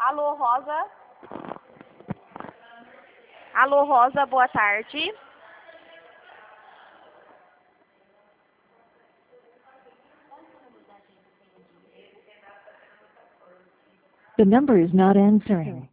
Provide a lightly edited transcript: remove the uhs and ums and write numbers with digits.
Alô, Rosa? Alô, Rosa, boa tarde. The number is not answering.